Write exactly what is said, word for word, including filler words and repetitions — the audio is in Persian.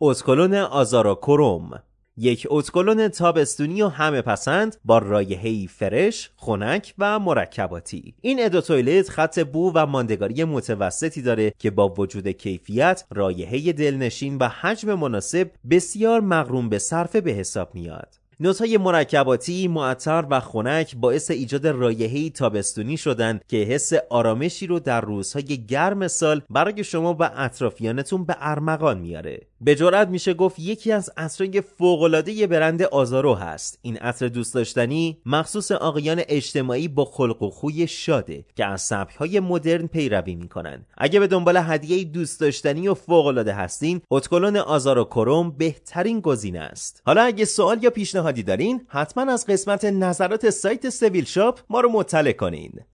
اتکلون آزاروکروم، یک اتکلون تابستونی و همه پسند با رایحه‌ای فرش، خنک و مرکباتی. این ادوتویلت خط بو و ماندگاری متوسطی داره که با وجود کیفیت، رایحه دلنشین و حجم مناسب بسیار مغروم به صرفه به حساب میاد. نوت‌های مرکباتی، معطر و خنک باعث ایجاد رایحه‌ای تابستونی شدن که حس آرامشی رو در روزهای گرم سال برای شما و اطرافیانتون به ارمغان میاره. به جرئت میشه گفت یکی از عطرهای فوق‌العاده برند آزارو هست. این عطر دوست داشتنی مخصوص آقایان اجتماعی با خلق و خوی شاده که از سبک‌های مدرن پیروی میکنن. اگه به دنبال هدیه دوست داشتنی و فوق‌العاده هستین، اتکلون آزاروکروم بهترین گزینه است. حالا اگه سوال یا پیشنهادی دارین، حتما از قسمت نظرات سایت سویل شاپ ما رو مطلع کنین.